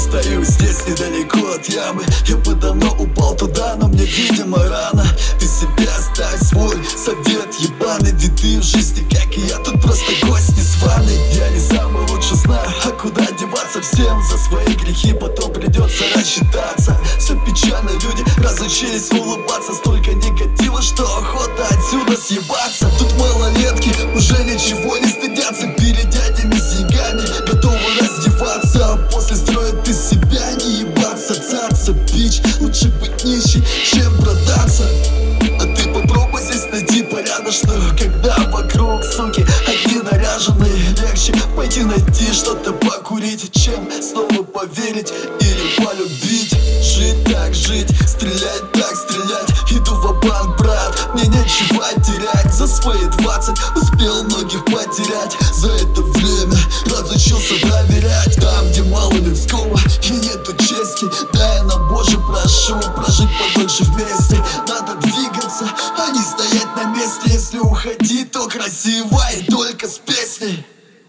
стою здесь недалеко от ямы. Я бы давно упал туда, но мне, видимо, рано. Ты себе оставь свой совет ебаный, ведь ты в жизни, как и я, тут просто гость незваный. Я не самый лучший знаю, а куда деваться всем за свои грехи, потом придется рассчитаться. Все печально, люди разучились улыбаться. Столько негатива, что охота отсюда съебаться. Тут малолетки уже ничего не стыдятся, перед дядями с деньгами готовы раздеваться, а после строят из себя не ебаться. Цаца, бич, лучше быть нищей, чем продаться. А ты попробуй здесь найти порядочную, когда вокруг, суки, одни наряженные. Легче пойти найти что-то покурить, чем снова поверить или полюбить. Жить так жить, стрелять так стрелять. Иду ва-банк, брат, мне нечего терять. За свои 20 успел многих потерять. За это время разучился доверять. Там, где мало людского и нету чести, дай нам, Боже, прошу, прожить подольше вместе. Надо двигаться, а не стоять на месте. Если уходить, то красиво и только с песней.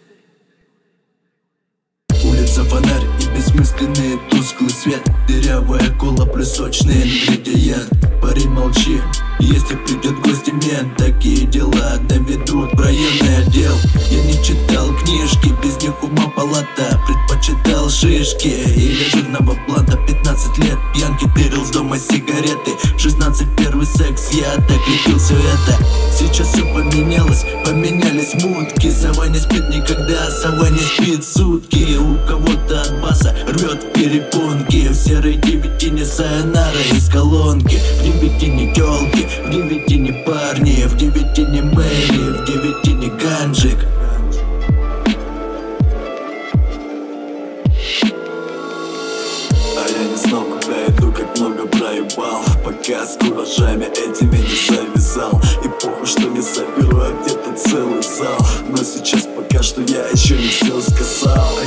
Улица, фонарь и бессмысленный тусклый свет. Дырявая кола плюс сочный ингредиент. Парень, молчи, если придет гость, мент. Такие дела доведут в районный отдел. Я не читал книжки, без них ума палата. Предпочитал шишки или жирного бланта. 15 лет пьянки, тырил с дома сигареты. 16 первый секс, я так любил все это. Сейчас все поменялось, поменялись мутки. Сова не спит никогда, сова не спит сутки. У кого-то от баса рвет перепонки. В серой девятине сайонара из колонки. В девятине тёлки, в девятине парни, в девятине Мэри, в девятине ганджик. А я не знал, куда иду, как много проебал, пока с куражами этими не завязал. И похуй, что не соберу, а где-то целый зал. Но сейчас пока что я еще не все сказал.